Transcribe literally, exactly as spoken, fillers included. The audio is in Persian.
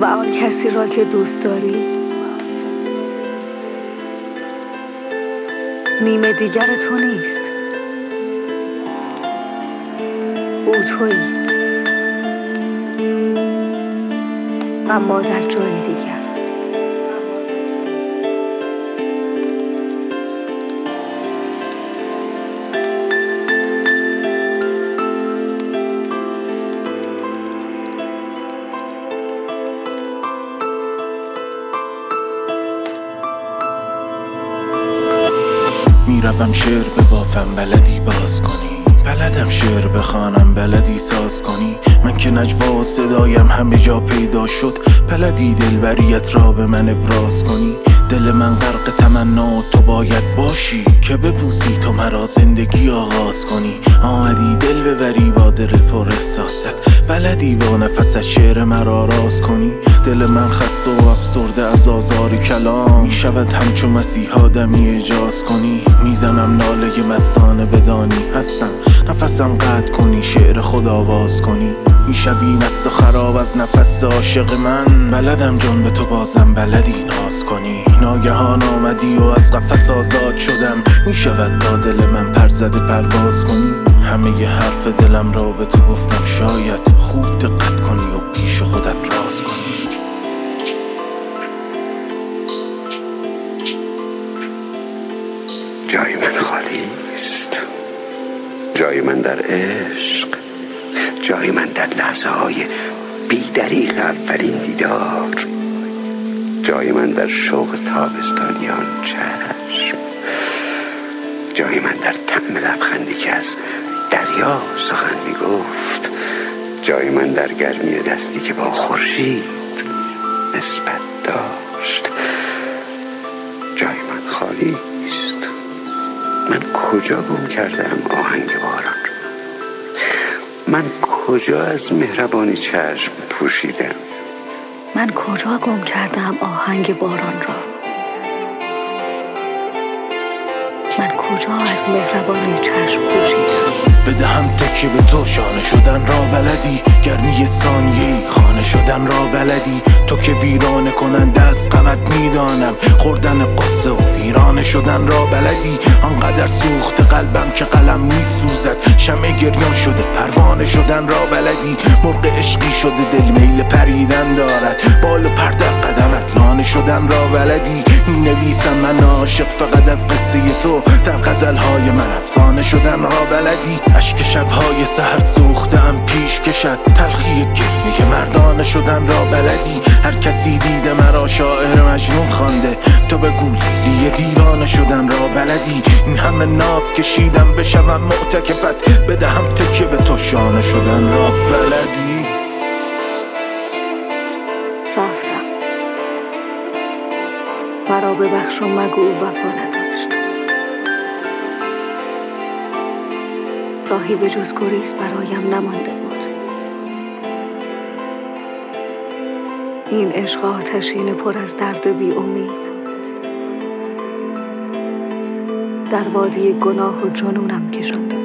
و آن کسی را که دوست داری نیمه دیگر تو نیست، او تویی، اما در جای دیگر. میروم شعر ببافم بلدی باز کنی، بلدم شعر بخوانم بلدی ساز کنی. من که نجوا و صدایم همه جا پیدا شد، بلدی دلبریت را به من ابراز کنی. دل من غرق تمنا و تو باید باشی که ببوسی تو مرا زندگی آغاز کنی. آمدی دل ببری با دل پر احساست، بلدی با نفست شعر مرا راز کنی. دل من خسته و افسرده از آزار کلام، می شود همچون مسیحا دمی اجاز کنی. میزنم ناله مستانه بدانی هستم، نفسم قطع کنی شعر خود آواز کنی. میشوی مست و خراب از نفس عاشق من، بلدم جان به تو بازم بلدی ناز کنی. ناگهان آمدی و از قفس آزاد شدم، میشود تا دل من پر زده پرواز کنی. همه ی حرف دلم را به تو گفتم، شاید خوب دقت کنی و پیش خودت راز کنی. جای من خالی است، جای من در عشق، جای من در لحظه های بی‌دریغ اولین دیدار، جای من در شوق تابستانیان چشم، جای من در طعم لبخندی که از دریا سخن می گفت، جای من در گرمی دستی که با خورشید نسبت داشت. جای من خالی است. من کجا گم کردم آهنگ باران را؟ من کجا از مهربانی چشم پوشیدم؟ من کجا گم کردم آهنگ باران را؟ من کجا از مهربانی چشم پوشیدم؟ بدهم تکیه به تو شانه شدن را بلدی، گرمی ثانیه‌ای خانه شدن را بلدی. تو که ویرانه کننده از غمت میدانم، خوردن قصه و ویرانه شدن را بلدی. آنقدر سوخت قلبم که قلم میسوزد، شمع گریان شده پروانه شدن را بلدی. مرغ عشقی شده دل میل پریدن دارد، بال و پر در قدمت لانه شدن را بلدی. نویسم من عاشق فقط از قصه تو، در غزلهای من افسانه شدن را بلدی. اشک شبهای سحر سوختم پیش کشد، تلخی گریه مردانه شدن را بلدی. هر کسی دیده مرا شاعر مجنون خوانده، تو بگو لیلی دیوانه شدن را بلدی. این همه ناز کشیدم بشوم معتکفت، بدهم تکیه به تو شانه شدن را بلدی. رفتم، مرا ببخش و مگو وفا نداشت. راهی به جز گریز برایم نمانده بود. این عشق آتشین پر از درد بی امید، در وادی گناه و جنونم کشانده بود.